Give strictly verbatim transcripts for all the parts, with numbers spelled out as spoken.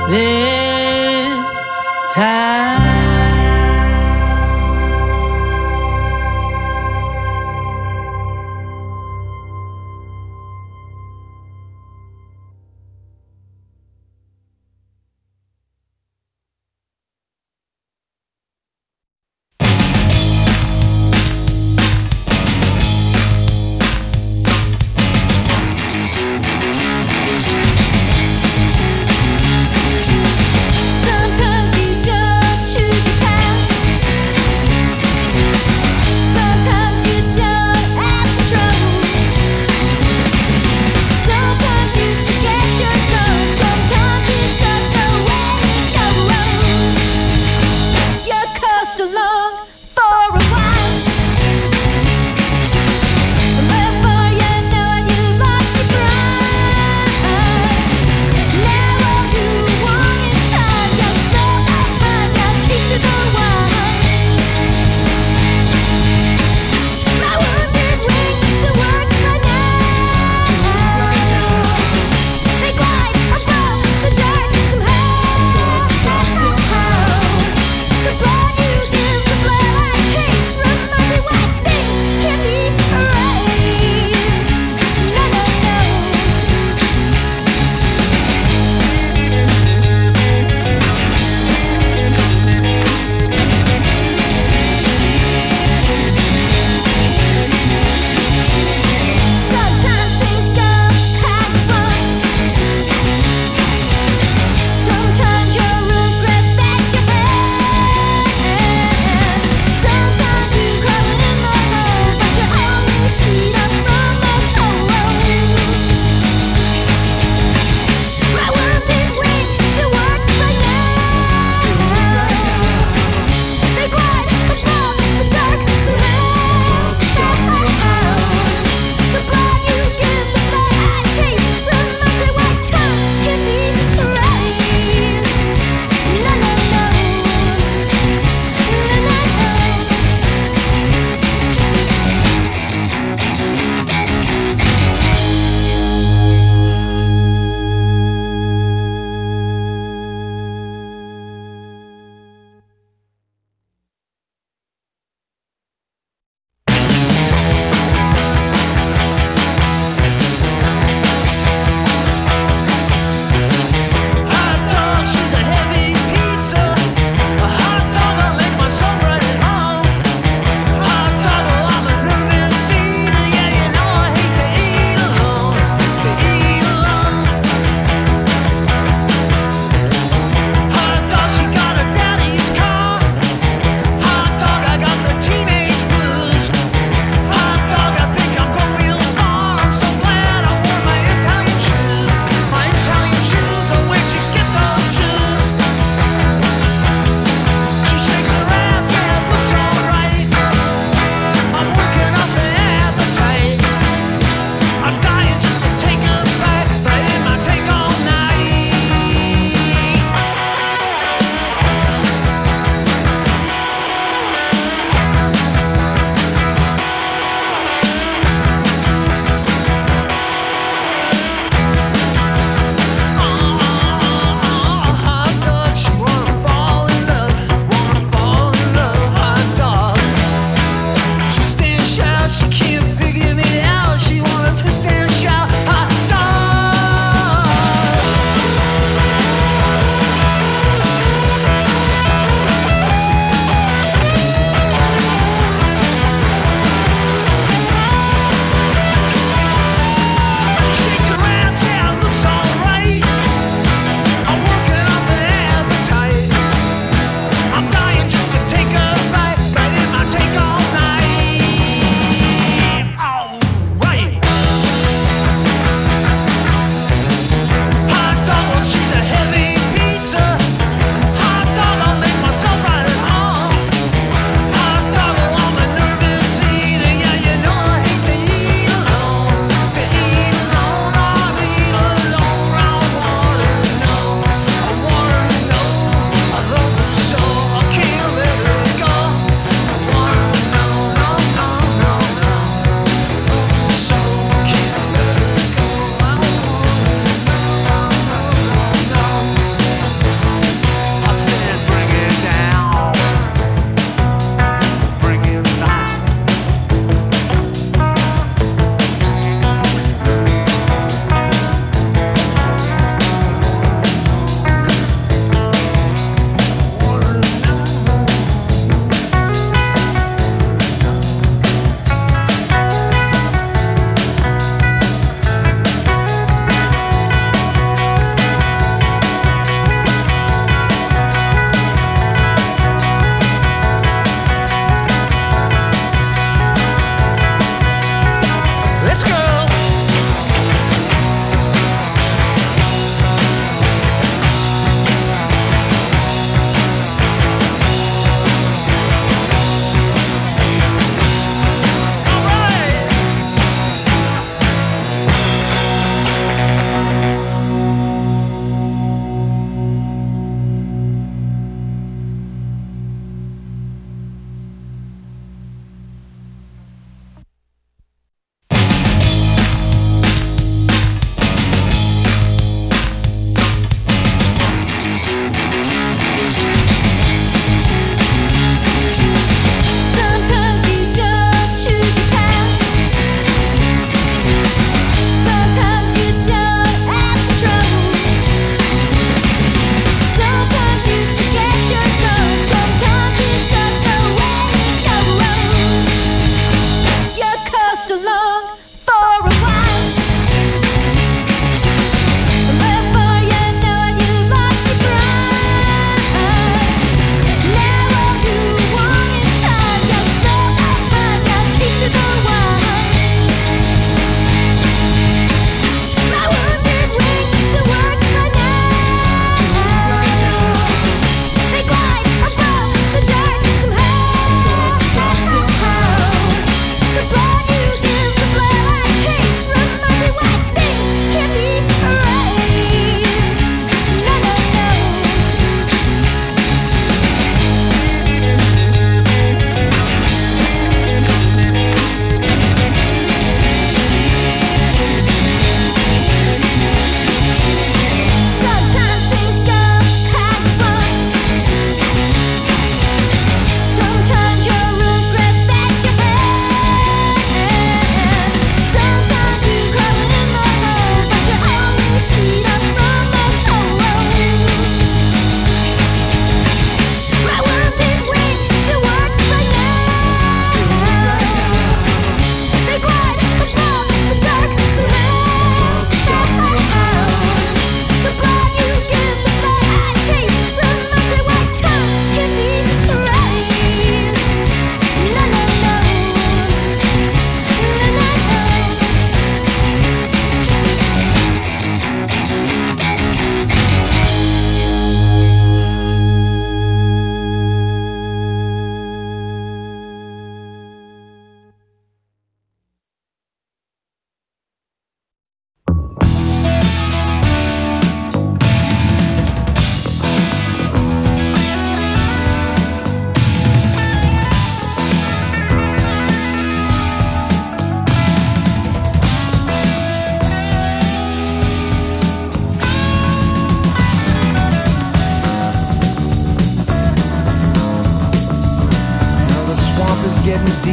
this time. Sometimes you don't choose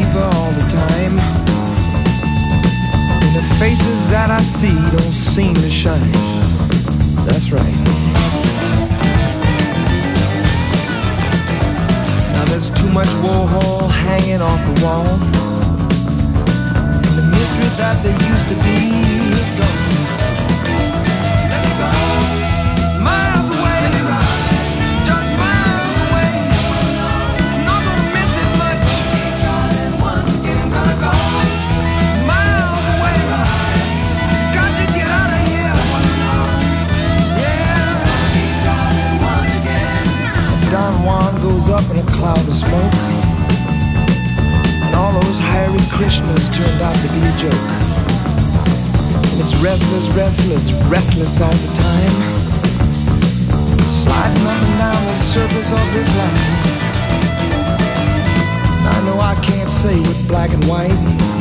deeper all the time, and the faces that I see don't seem to shine. That's right. Now there's too much Warhol hanging off the wall, and the mystery that there used to be is gone. Let me go. Miles away, just miles away. I'm not gonna miss it much. Once again, gonna go. Miles away, got to get out of here. Yeah. Don Juan goes up in a cloud of smoke, and all those Hare Krishnas turned out to be a joke. And it's restless, restless, restless all the time, sliding up and down the surface of this life. I know I can't say what's black and white,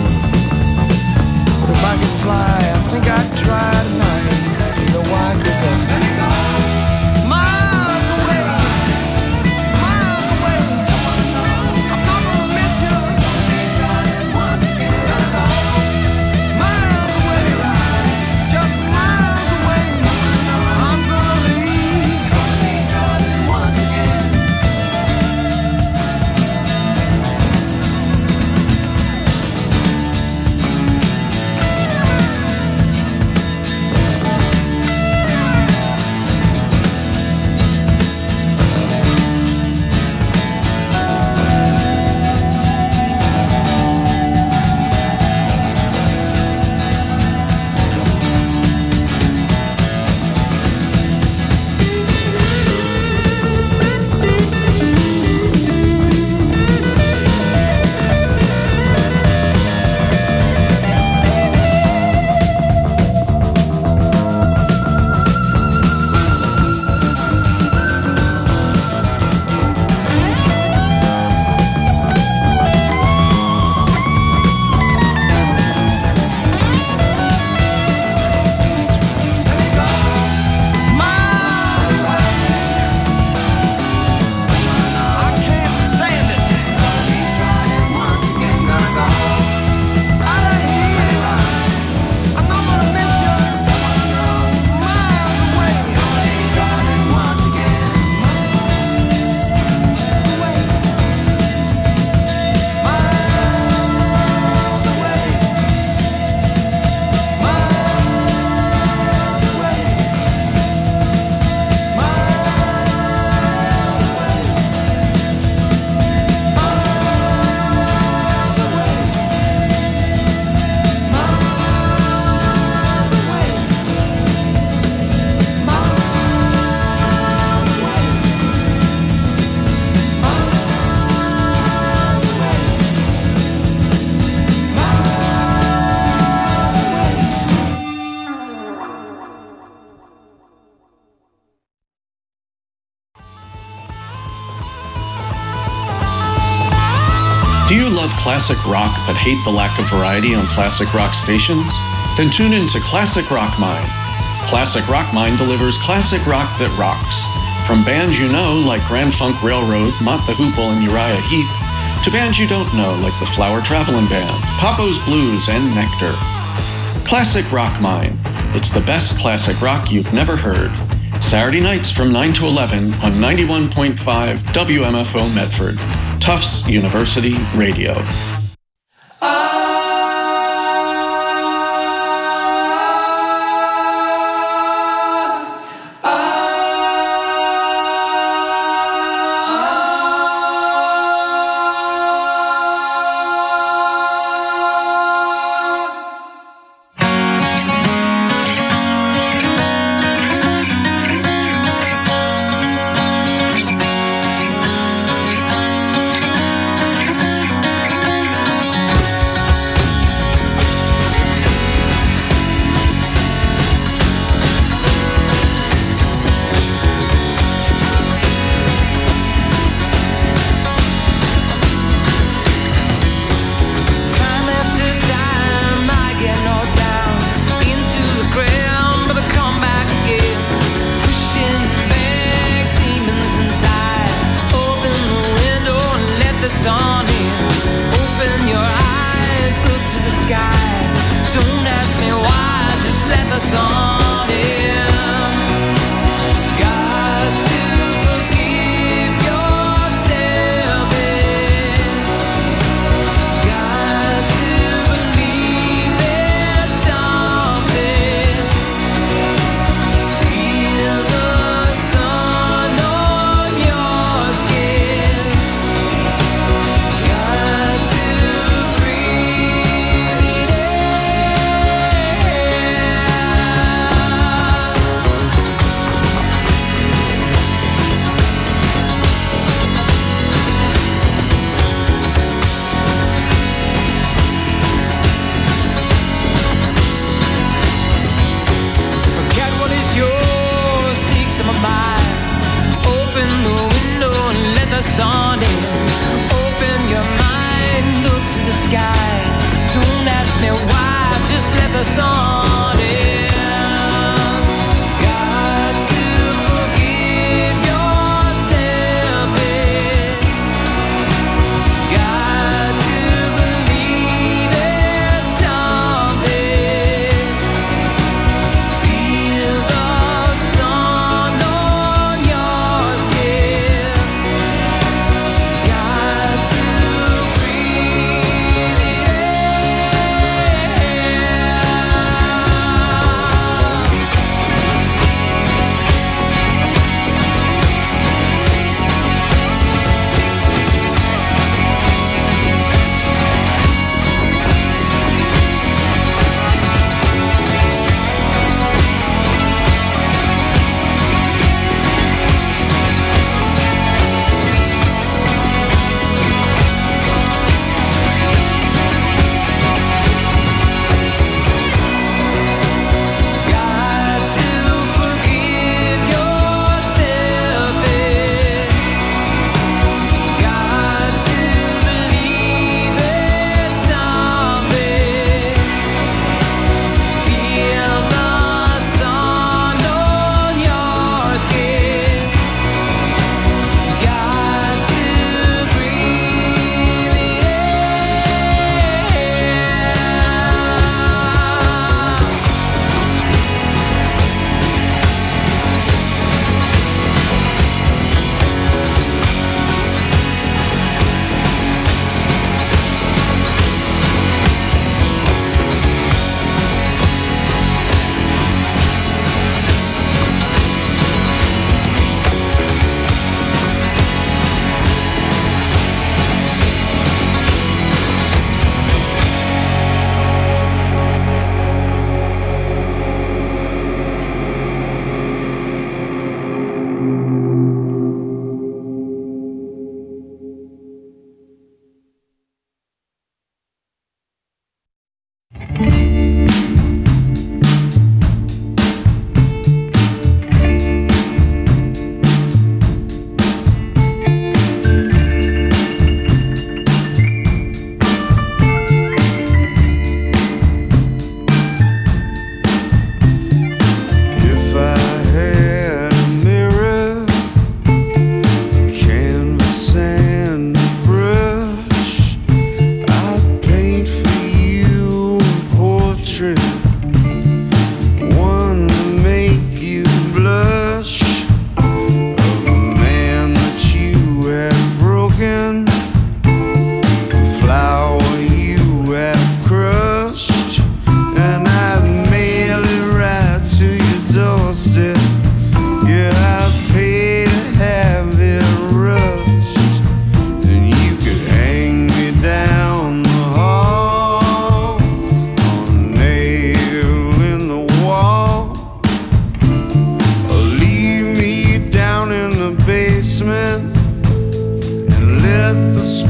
but if I could fly, I think I'd try tonight. You know why? 'Cause I'm miles away, miles away. I'm not gonna miss you. Miles away, just miles away. I'm gonna leave. Once again. Do you love classic rock but hate the lack of variety on classic rock stations? Then tune in to Classic Rock Mine. Classic Rock Mine delivers classic rock that rocks. From bands you know like Grand Funk Railroad, Mott the Hoople, and Uriah Heep, to bands you don't know like the Flower Traveling Band, Papo's Blues, and Nectar. Classic Rock Mine. It's the best classic rock you've never heard. Saturday nights from nine to eleven on ninety-one point five W M F O Medford, Tufts University Radio. Thank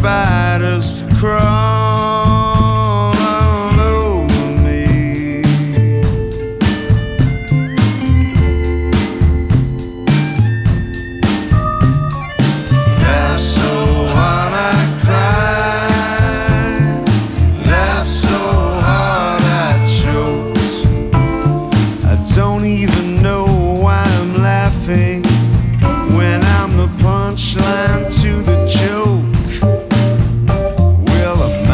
spiders crawl all over me. Laugh so hard I cry, laugh so hard I choke. I don't even know why I'm laughing when I'm the punchline to the joke. Well, I'm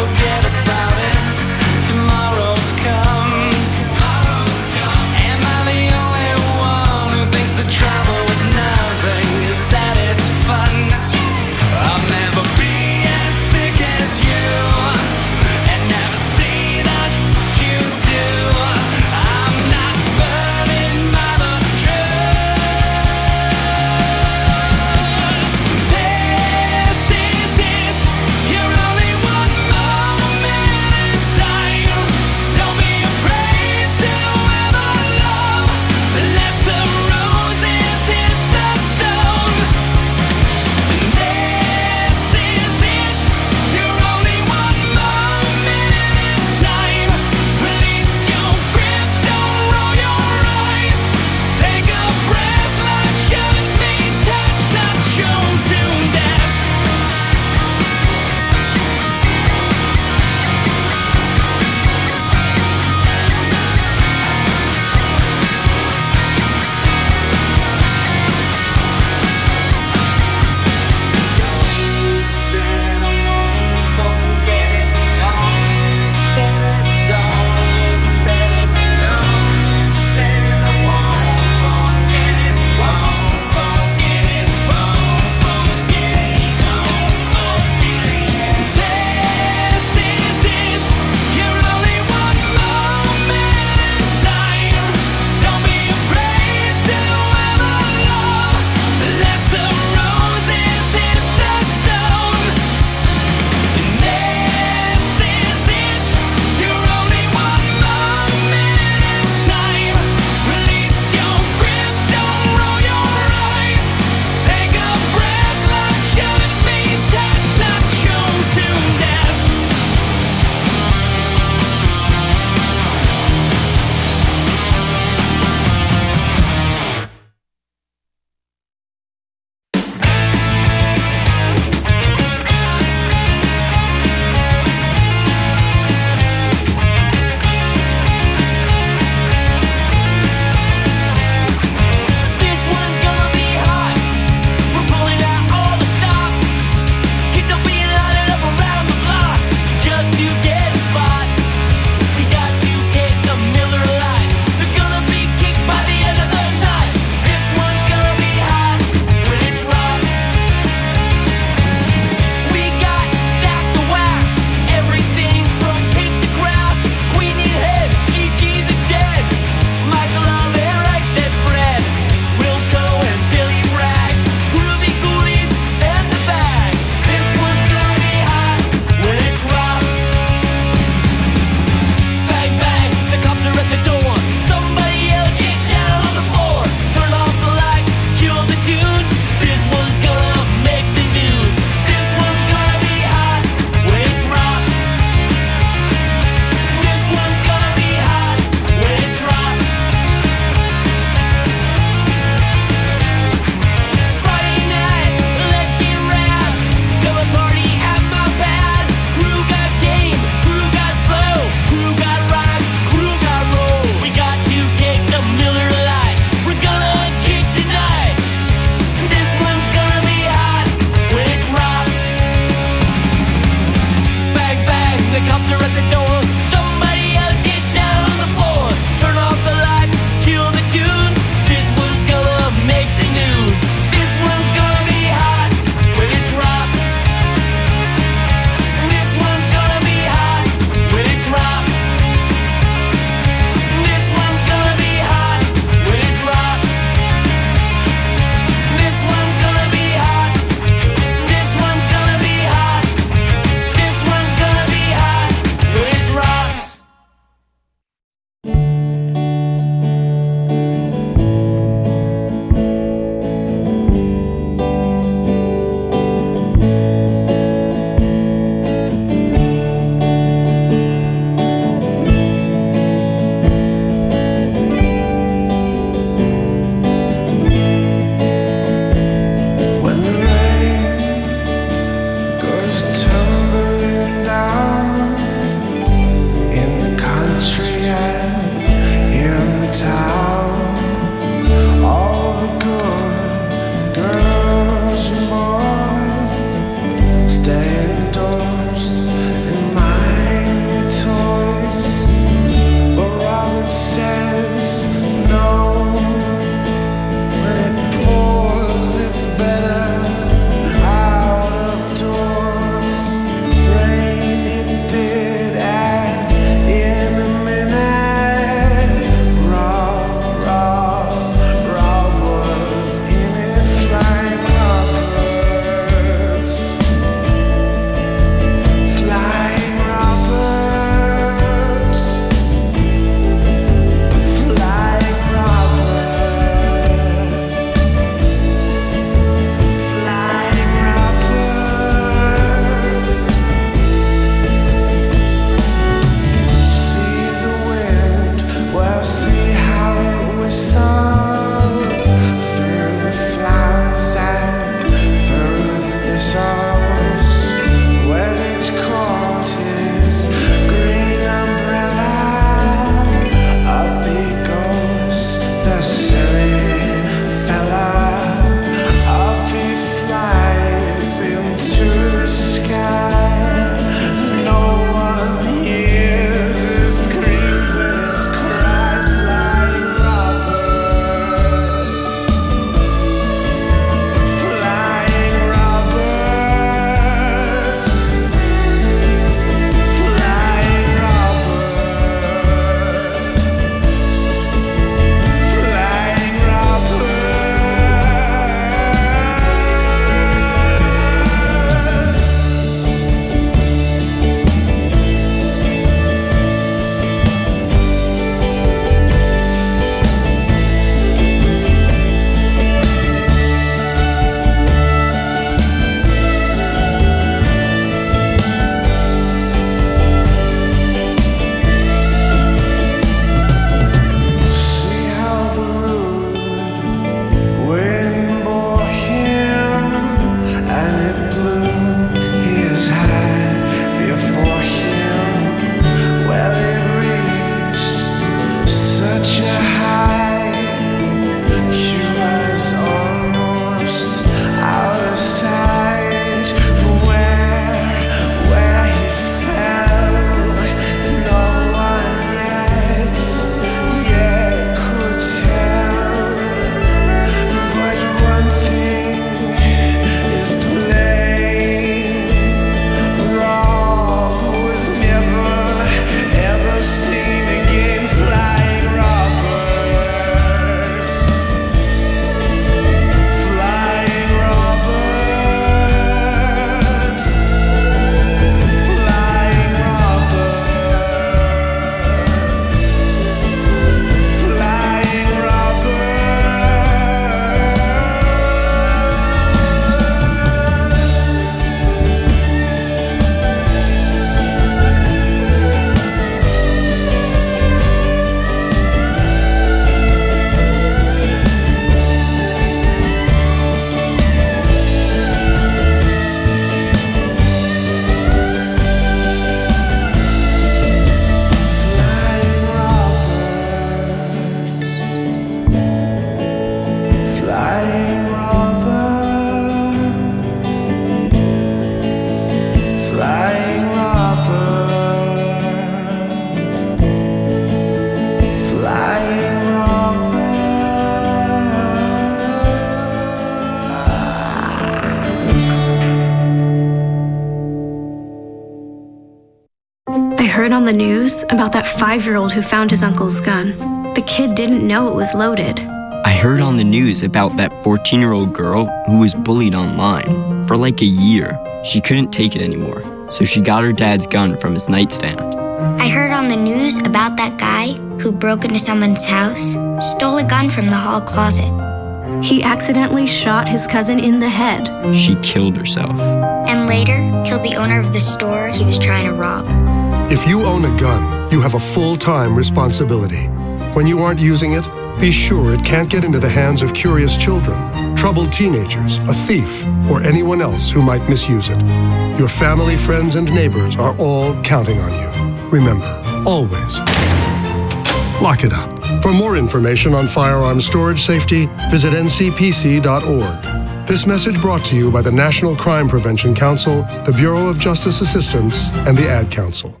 news about that five-year-old who found his uncle's gun. The kid didn't know it was loaded. I heard on the news about that fourteen-year-old girl who was bullied online. For like a year, she couldn't take it anymore, so she got her dad's gun from his nightstand. I heard on the news about that guy who broke into someone's house, stole a gun from the hall closet. He accidentally shot his cousin in the head. She killed herself. And later, killed the owner of the store he was trying to rob. If you own a gun, you have a full-time responsibility. When you aren't using it, be sure it can't get into the hands of curious children, troubled teenagers, a thief, or anyone else who might misuse it. Your family, friends, and neighbors are all counting on you. Remember, always, lock it up. For more information on firearm storage safety, visit N C P C dot org. This message brought to you by the National Crime Prevention Council, the Bureau of Justice Assistance, and the Ad Council.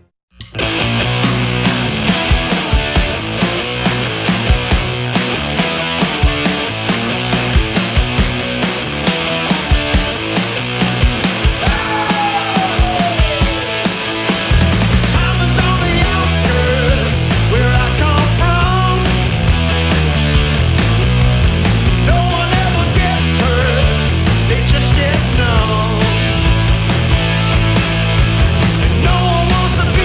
No one wants to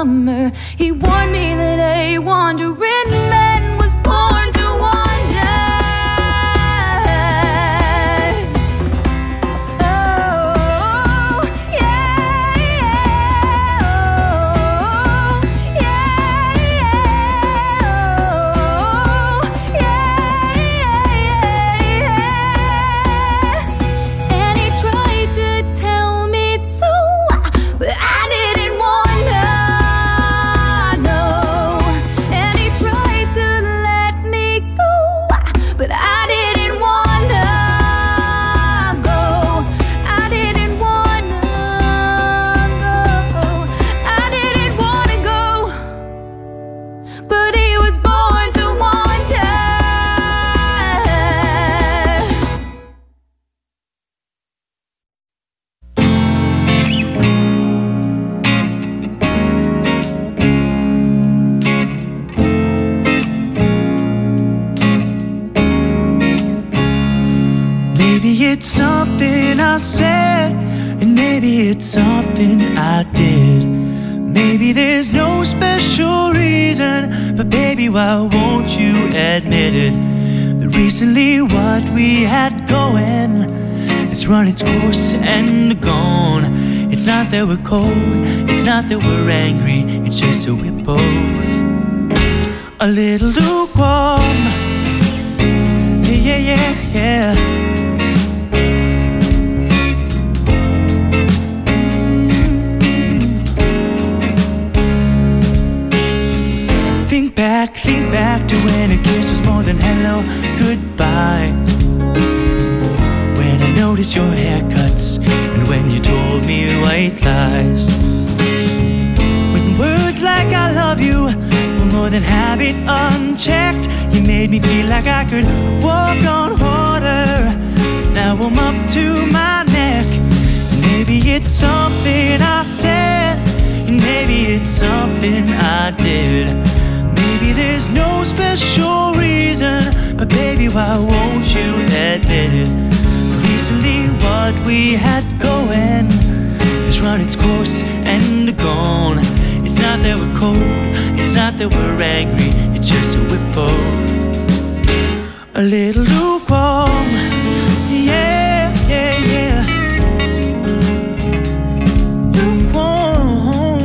summer. He warned me that a wandering man was born to wander. Oh, yeah, yeah, oh, yeah, yeah, oh, yeah, yeah, yeah. And he tried to tell me so, but I didn't wanna know. And he tried to let me go, but I didn't wanna go. I didn't wanna go. I didn't wanna go, but he was born to wander. Maybe it's something I said, and maybe it's something I did. Maybe there's no special reason, but baby, why won't you admit it? That recently what we had going has run its course and gone. It's not that we're cold, it's not that we're angry, it's just that we're both a little lukewarm. Yeah, yeah, yeah, yeah. Think back, think back to when a kiss was more than hello, goodbye. When I noticed your haircuts and when you told me white lies. When words like I love you were more than habit unchecked, you made me feel like I could walk on water. Now I'm up to my neck. Maybe it's something I said, and maybe it's something I did. Maybe there's no special reason, but baby, why won't you admit it? Recently what we had going has run its course and gone. It's not that we're cold, it's not that we're angry, it's just that we're both a little lukewarm. Yeah, yeah, yeah. Lukewarm.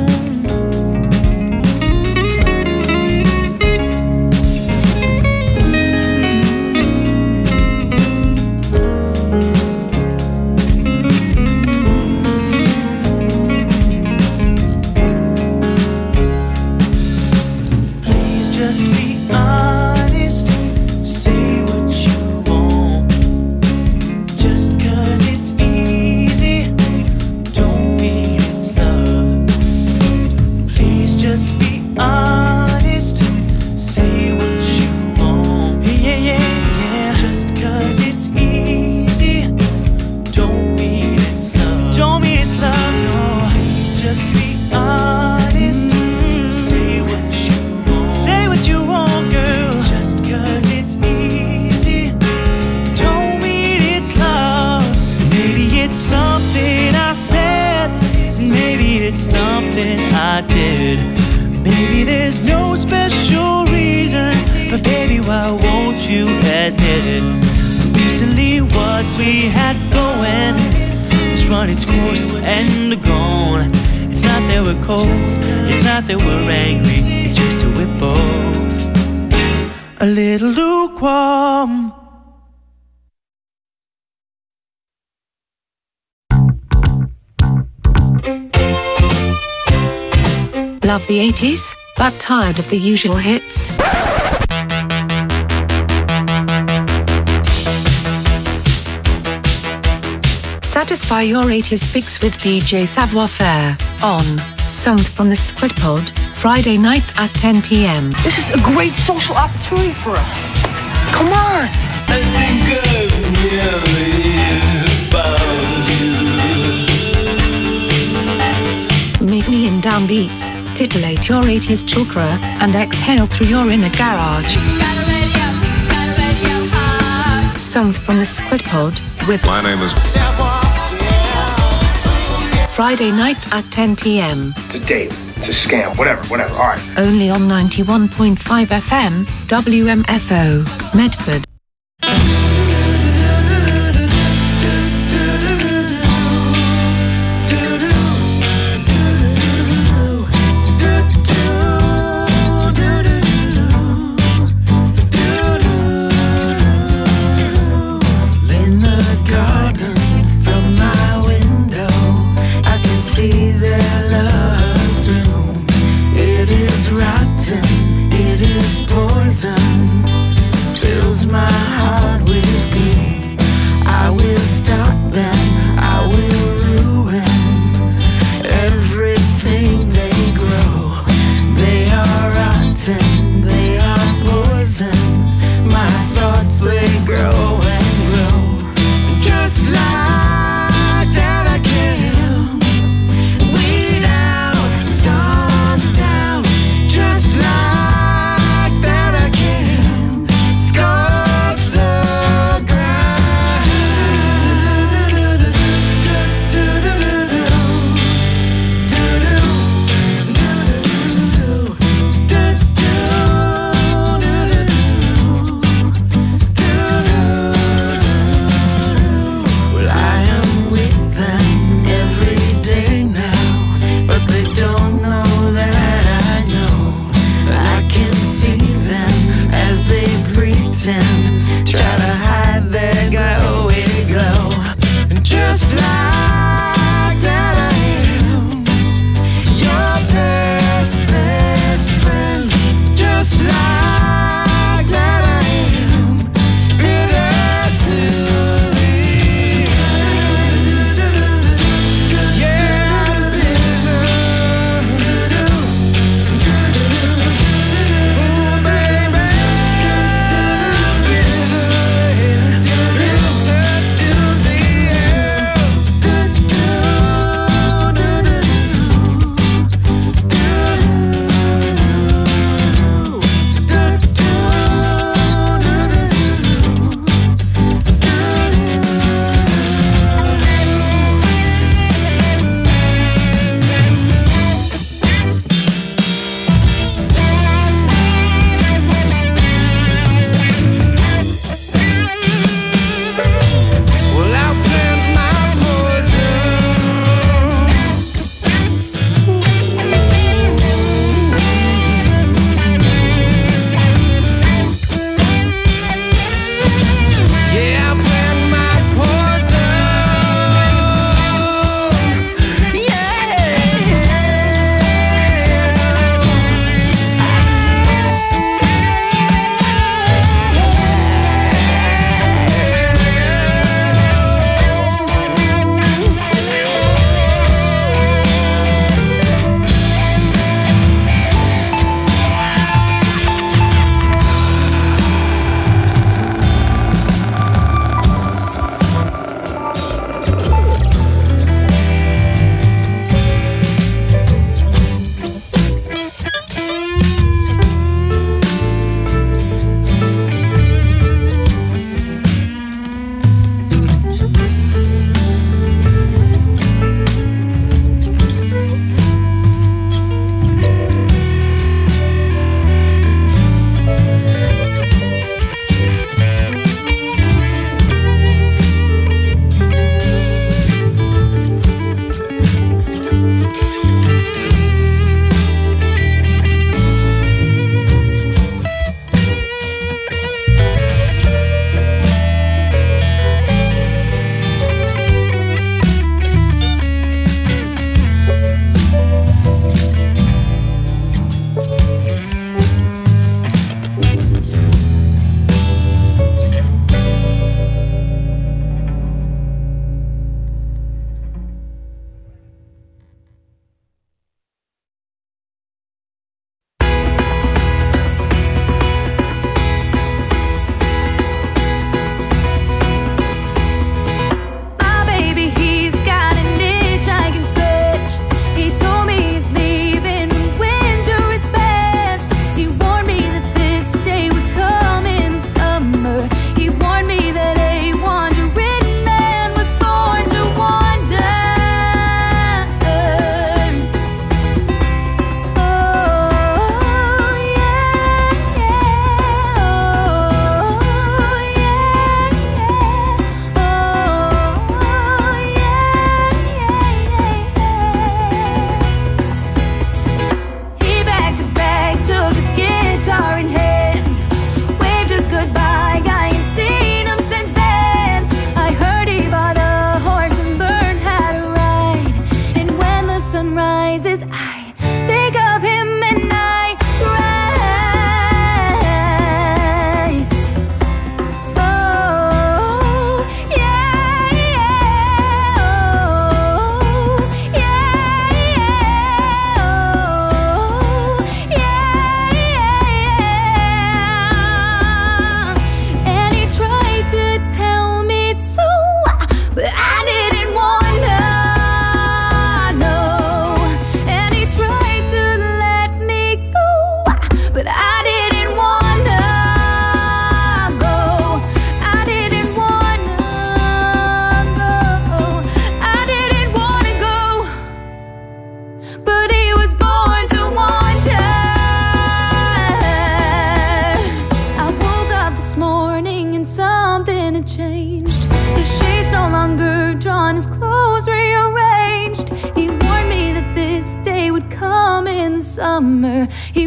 Please just be honest, say what you want. Just 'cause it's easy, don't mean it's love. Please just be honest, say what you want. Yeah, yeah, yeah. Just 'cause it's easy, don't mean it's love. Don't mean it's love, no. Please just be honest, say what you want. Say what you want, girl. Just 'cause it's easy, don't mean it's love. Maybe it's something I said, maybe it's something I did. Maybe there's no special reason, but baby, why won't you admit it? Recently what we had going has run its course and gone. It's not that we're cold, it's not that we're angry, it's just that we're both a little lukewarm. Love the eighties, but tired of the usual hits? Satisfy your eighties fix with D J Savoir Faire on Songs from the Squid Pod, Friday nights at ten p m This is a great social opportunity for us. Come on! I think I've nearly found you. Meet me in downbeats, titillate your eighties chakra, and exhale through your inner garage. Songs from the Squid Pod with My name is Friday nights at ten p.m. It's a date. It's a scam. Whatever, whatever. All right. Only on ninety-one point five F M, W M F O, Medford. It is poison, fills my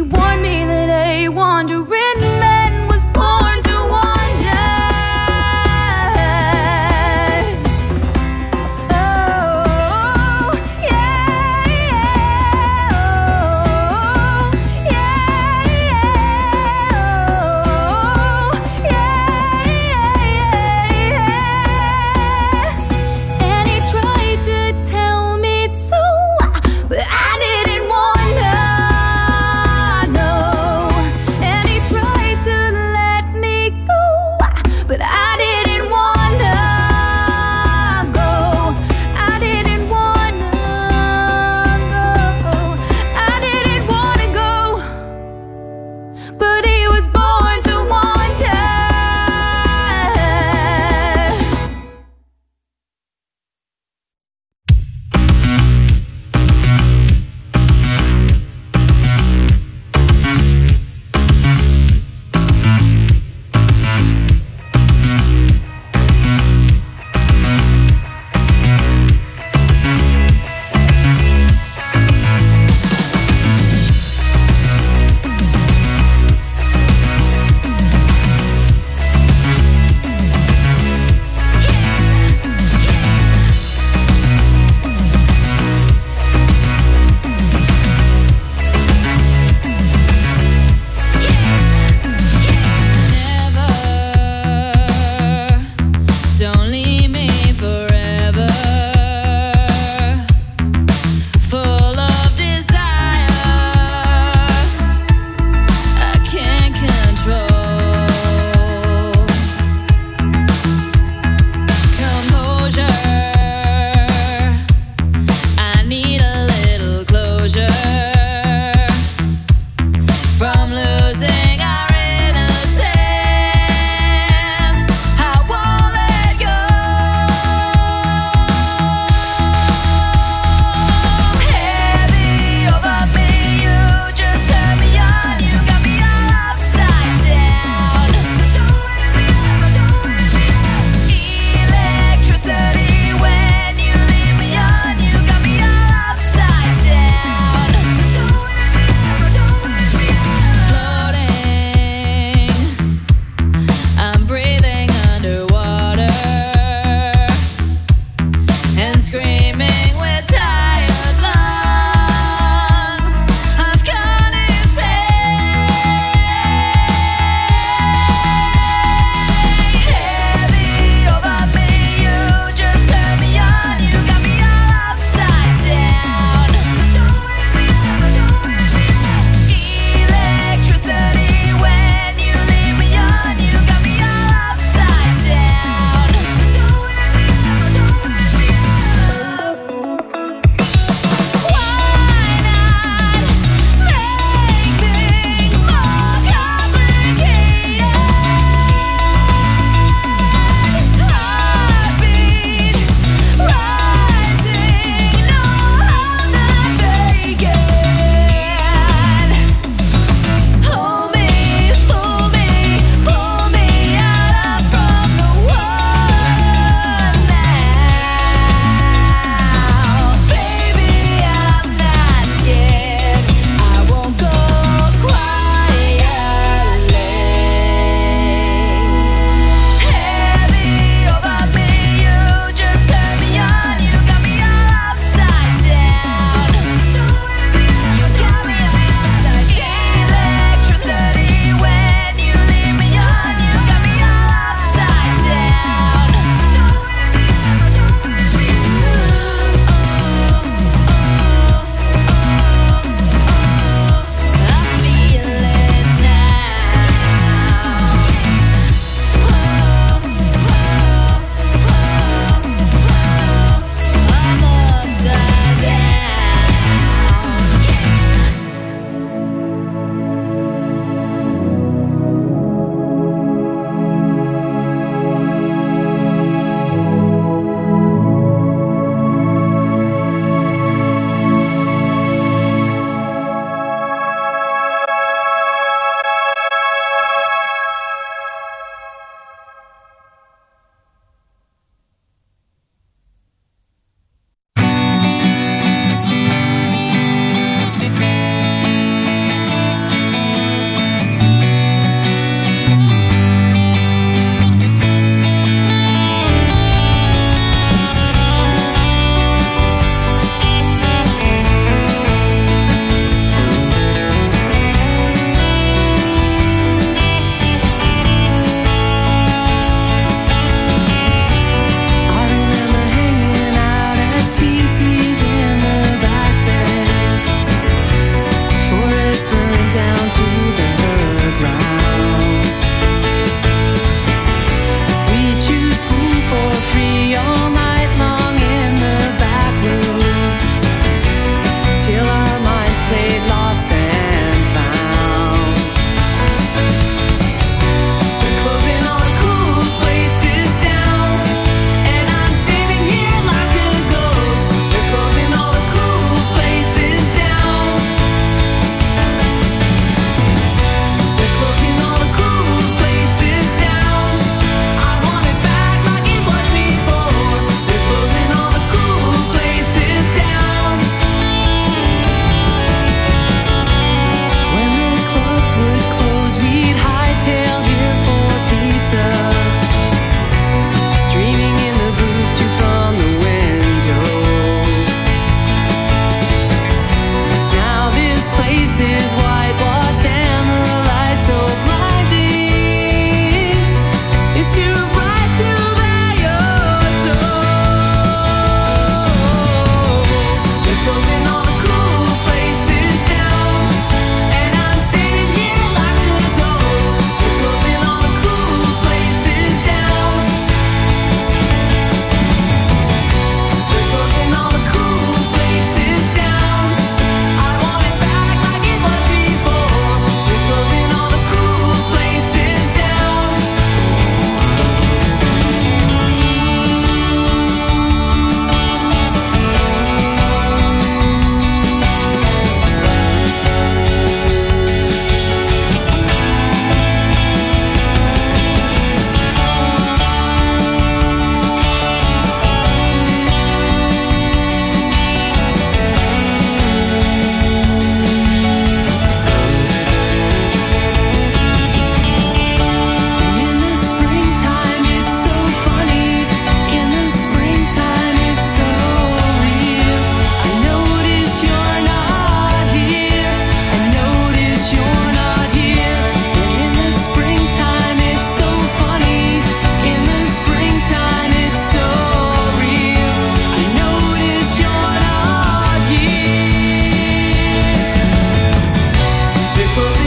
warned me that a wandering